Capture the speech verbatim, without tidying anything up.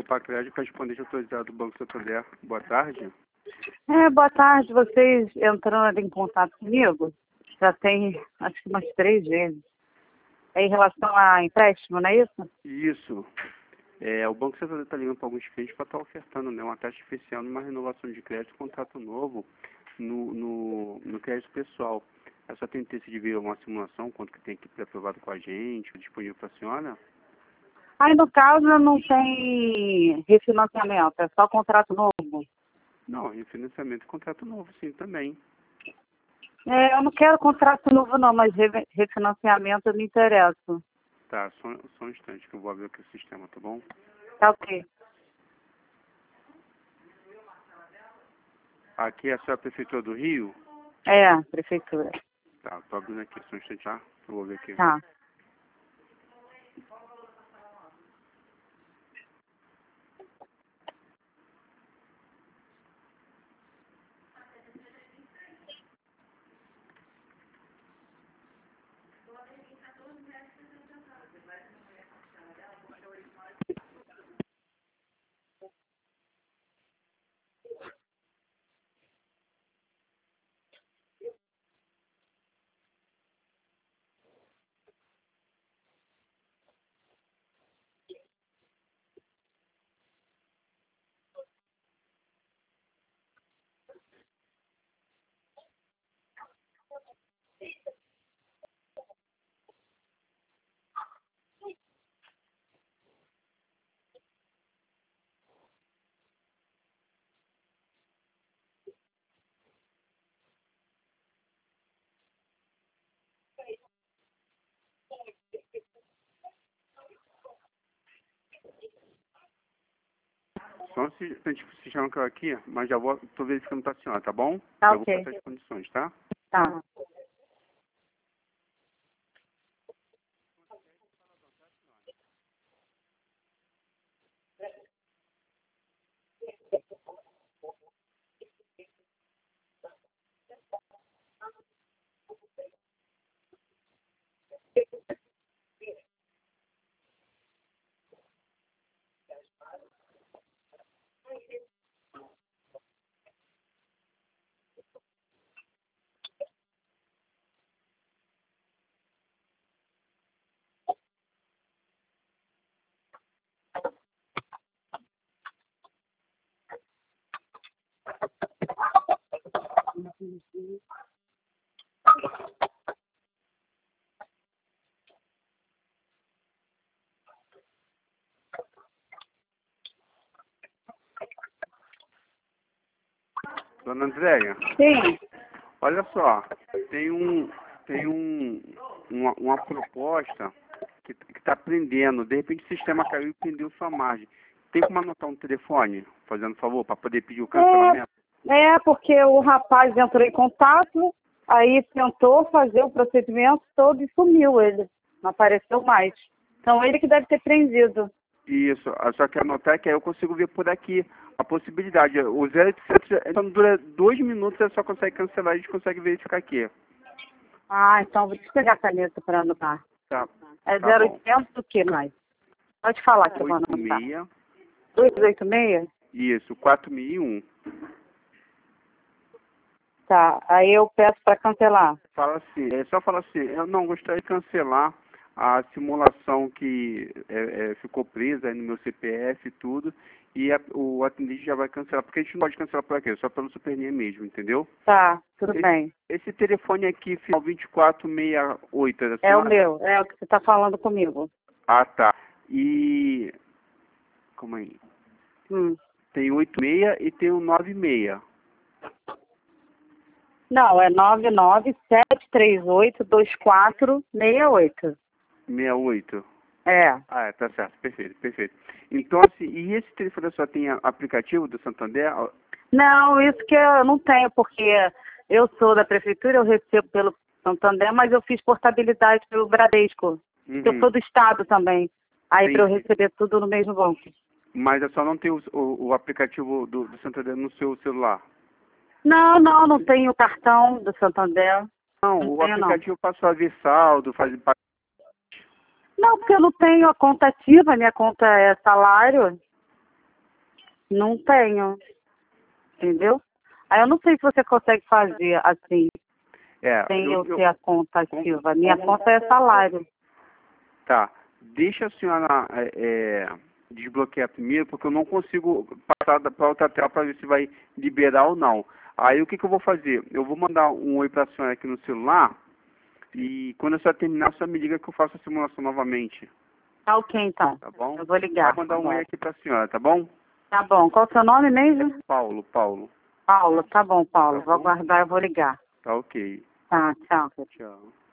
Pacred, correspondente autorizado do Banco Santander. Boa tarde. É, boa tarde. Vocês entraram em contato comigo? Já tem, acho que umas três vezes. É em relação a empréstimo, não é isso? Isso. É, o Banco Santander está ligando para alguns clientes para estar ofertando, né, uma taxa especial numa renovação de crédito, contrato novo no, no, no crédito pessoal. É só tem interesse de ver uma simulação, quanto que tem aqui pré-aprovado com a gente, disponível para a senhora? Aí, no caso, não tem refinanciamento, é só contrato novo. Não, refinanciamento e contrato novo, sim, também. É, eu não quero contrato novo, não, mas re- refinanciamento me interessa. Tá, só, só um instante que eu vou abrir aqui o sistema, tá bom? Tá ok. Aqui é a sua Prefeitura do Rio? É, prefeitura. Tá, tô abrindo aqui, só um instante, tá? Eu vou ver aqui. Tá. Só um instante que o sistema caiu aqui, mas já vou, tô verificando pra senhora, tá bom? Tá Já vou ok. passar as condições, tá? Tá. Dona Andréia, Sim. olha só, tem um, tem um, uma, uma proposta que, que tá prendendo, de repente o sistema caiu e prendeu sua margem. Tem como anotar um telefone, fazendo favor, para poder pedir o cancelamento? É, é, porque o rapaz entrou em contato, aí tentou fazer o procedimento todo e sumiu ele. Não apareceu mais. Então ele que deve ter prendido. Isso, ah, só que anotar que aí eu consigo ver por aqui a possibilidade. O zero oitocentos, então dura dois minutos, você só consegue cancelar e a gente consegue verificar aqui. Ah, então vou te pegar a caneta para anotar. Tá, É tá bom. zero oitocentos o que mais? Pode falar que eu vou anotar. oitenta e seis, duzentos e oitenta e seis? isso, quatro mil e um. Tá, aí eu peço para cancelar. Fala assim, é só falar assim, eu não gostaria de cancelar a simulação que é, é, ficou presa aí no meu C P F e tudo, e a- o atendente já vai cancelar, porque a gente não pode cancelar por aqui, só pelo Supernia mesmo, entendeu? Tá, tudo Esse, bem. esse telefone aqui, final vinte e quatro sessenta e oito, é da É o senhora? meu, é o que você está falando comigo. Ah, tá. E... Calma aí. Hum. Tem oito seis e tem o nove seis. Não, é nove nove sete três oito dois quatro seis oito. sessenta e oito. É. Ah, é, tá certo, perfeito, perfeito. Então, assim, e esse telefone só tem a- aplicativo do Santander? Não, isso que eu não tenho, porque eu sou da prefeitura, eu recebo pelo Santander, mas eu fiz portabilidade pelo Bradesco. Uhum. Eu sou do Estado também. Aí Sim, para eu sim. receber tudo no mesmo banco. Mas é só não ter o, o, o aplicativo do, do Santander no seu celular. Não, não, não tenho cartão do Santander. Não, Não o tenho, não. aplicativo passou a ver saldo, fazer... Não, porque eu não tenho a conta ativa, minha conta é salário. Não tenho, entendeu? Aí eu não sei se você consegue fazer assim, É, sem eu, eu, eu, ter a conta com- ativa. Minha conta é salário. tá. Deixa a senhora é, é, desbloquear primeiro, porque eu não consigo passar para outra tela para ver se vai liberar ou não. Aí o que, que eu vou fazer? Eu vou mandar um oi para a senhora aqui no celular e quando a senhora terminar, a senhora me liga que eu faço a simulação novamente. Tá ok, então. Tá bom? Eu vou ligar. Vou mandar Tá um oi bom. aqui para a senhora, tá bom? Tá bom. Qual o seu nome mesmo? Paulo, Paulo. Paulo. Tá bom, Paulo. Tá Vou bom? aguardar, eu vou ligar. Tá ok. Tá, tchau. Tchau.